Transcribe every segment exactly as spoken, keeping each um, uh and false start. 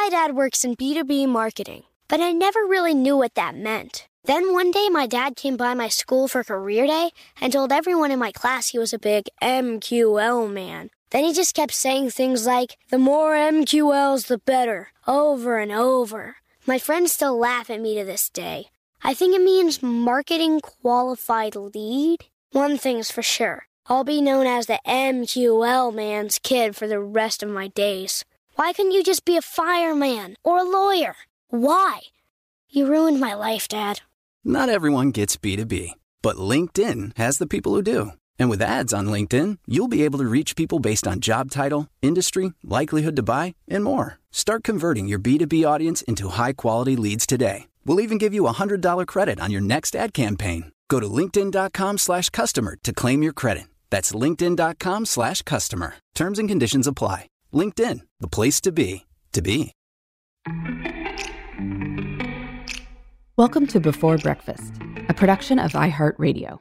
My dad works in B two B marketing, but I never really knew what that meant. Then one day my dad came by my school for career day and told everyone in my class he was a big M Q L man. Then he just kept saying things like, the more M Q Ls, the better, over and over. My friends still laugh at me to this day. I think it means marketing qualified lead. One thing's for sure. I'll be known as the M Q L man's kid for the rest of my days. Why couldn't you just be a fireman or a lawyer? Why? You ruined my life, Dad. Not everyone gets B two B, but LinkedIn has the people who do. And with ads on LinkedIn, you'll be able to reach people based on job title, industry, likelihood to buy, and more. Start converting your B two B audience into high-quality leads today. We'll even give you a one hundred dollars credit on your next ad campaign. Go to linkedin.com slash customer to claim your credit. That's linkedin.com slash customer. Terms and conditions apply. LinkedIn, the place to be, to be. Welcome to Before Breakfast, a production of iHeartRadio.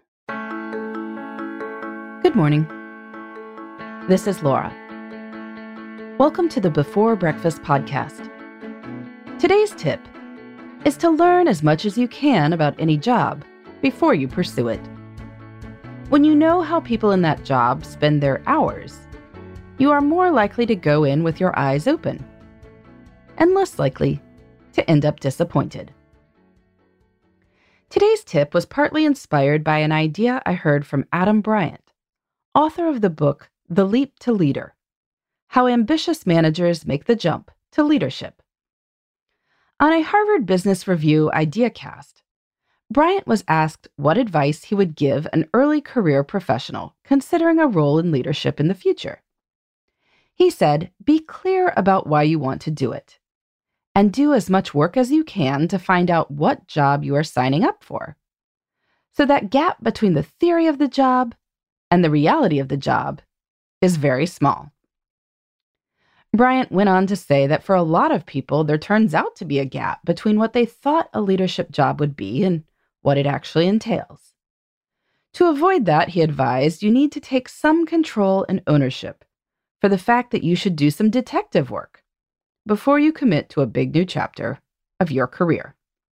Good morning. This is Laura. Welcome to the Before Breakfast podcast. Today's tip is to learn as much as you can about any job before you pursue it. When you know how people in that job spend their hours, you are more likely to go in with your eyes open and less likely to end up disappointed. Today's tip was partly inspired by an idea I heard from Adam Bryant, author of the book The Leap to Leader: How Ambitious Managers Make the Jump to Leadership. On a Harvard Business Review IdeaCast, Bryant was asked what advice he would give an early career professional considering a role in leadership in the future. He said, be clear about why you want to do it, and do as much work as you can to find out what job you are signing up for. So that gap between the theory of the job and the reality of the job is very small. Bryant went on to say that for a lot of people, there turns out to be a gap between what they thought a leadership job would be and what it actually entails. To avoid that, he advised you need to take some control and ownership for the fact that you should do some detective work before you commit to a big new chapter of your career.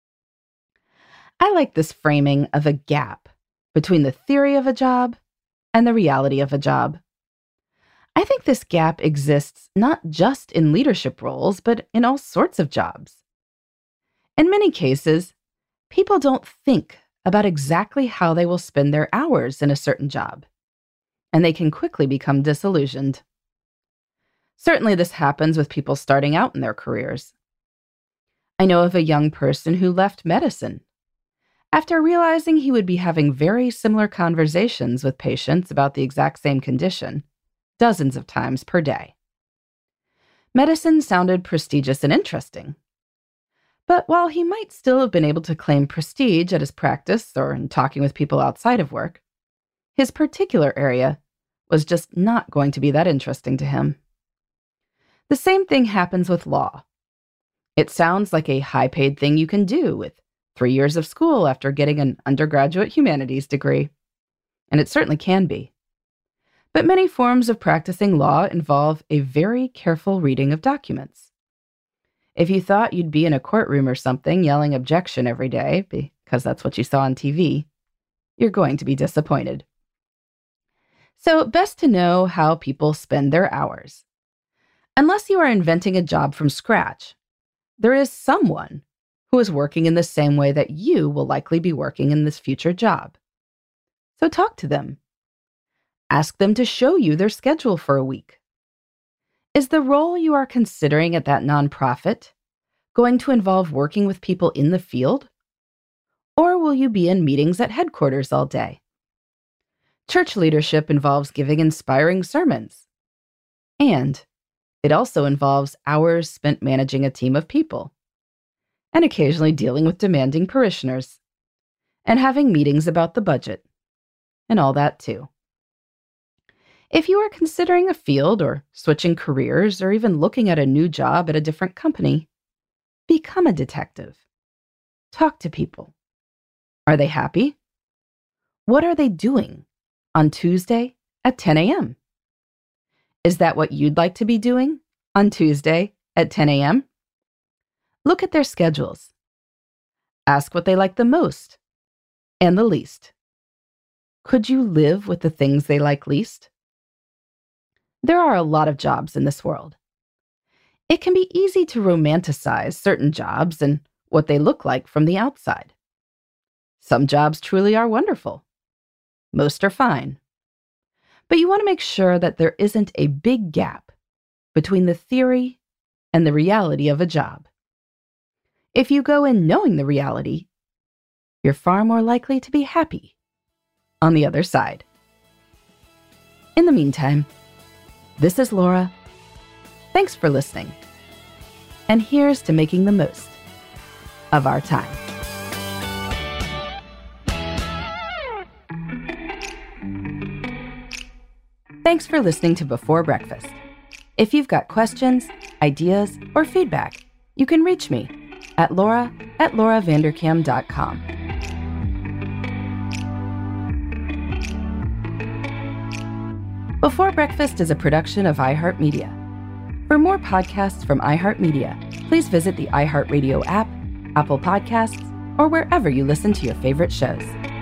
I like this framing of a gap between the theory of a job and the reality of a job. I think this gap exists not just in leadership roles, but in all sorts of jobs. In many cases, people don't think about exactly how they will spend their hours in a certain job, and they can quickly become disillusioned. Certainly, this happens with people starting out in their careers. I know of a young person who left medicine after realizing he would be having very similar conversations with patients about the exact same condition dozens of times per day. Medicine sounded prestigious and interesting. But while he might still have been able to claim prestige at his practice or in talking with people outside of work, his particular area was just not going to be that interesting to him. The same thing happens with law. It sounds like a high-paid thing you can do with three years of school after getting an undergraduate humanities degree. And it certainly can be. But many forms of practicing law involve a very careful reading of documents. If you thought you'd be in a courtroom or something yelling objection every day, because that's what you saw on T V, you're going to be disappointed. So, best to know how people spend their hours. Unless you are inventing a job from scratch, there is someone who is working in the same way that you will likely be working in this future job. So talk to them. Ask them to show you their schedule for a week. Is the role you are considering at that nonprofit going to involve working with people in the field? Or will you be in meetings at headquarters all day? Church leadership involves giving inspiring sermons. And it also involves hours spent managing a team of people, and occasionally dealing with demanding parishioners, and having meetings about the budget, and all that too. If you are considering a field or switching careers or even looking at a new job at a different company, become a detective. Talk to people. Are they happy? What are they doing on Tuesday at ten a.m.? Is that what you'd like to be doing on Tuesday at ten a.m.? Look at their schedules. Ask what they like the most and the least. Could you live with the things they like least? There are a lot of jobs in this world. It can be easy to romanticize certain jobs and what they look like from the outside. Some jobs truly are wonderful. Most are fine. But you want to make sure that there isn't a big gap between the theory and the reality of a job. If you go in knowing the reality, you're far more likely to be happy on the other side. In the meantime, this is Laura. Thanks for listening. And here's to making the most of our time. Thanks for listening to Before Breakfast. If you've got questions, ideas, or feedback, you can reach me at laura at laura vanderkam dot com. Before Breakfast is a production of iHeartMedia. For more podcasts from iHeartMedia, please visit the iHeartRadio app, Apple Podcasts, or wherever you listen to your favorite shows.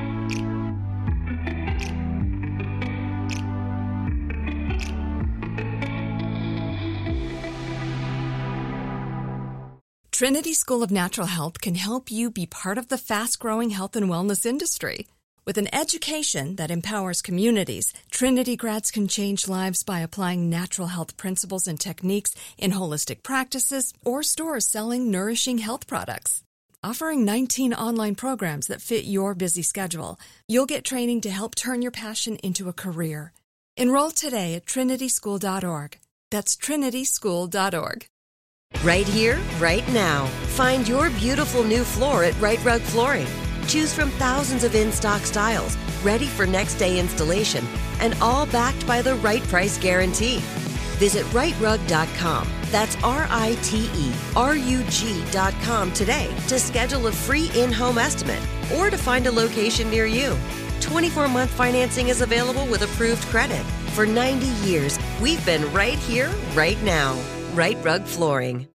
Trinity School of Natural Health can help you be part of the fast-growing health and wellness industry. With an education that empowers communities, Trinity grads can change lives by applying natural health principles and techniques in holistic practices or stores selling nourishing health products. Offering nineteen online programs that fit your busy schedule, you'll get training to help turn your passion into a career. Enroll today at trinity school dot org. That's trinity school dot org. Right here, right now. Find your beautiful new floor at Rite Rug Flooring. Choose from thousands of in-stock styles, ready for next day installation, and all backed by the right price guarantee. Visit rite rug dot com. That's R I T E R U G dot com today to schedule a free in-home estimate or to find a location near you. twenty-four month financing is available with approved credit. For ninety years, we've been right here, right now. Rite Rug Flooring.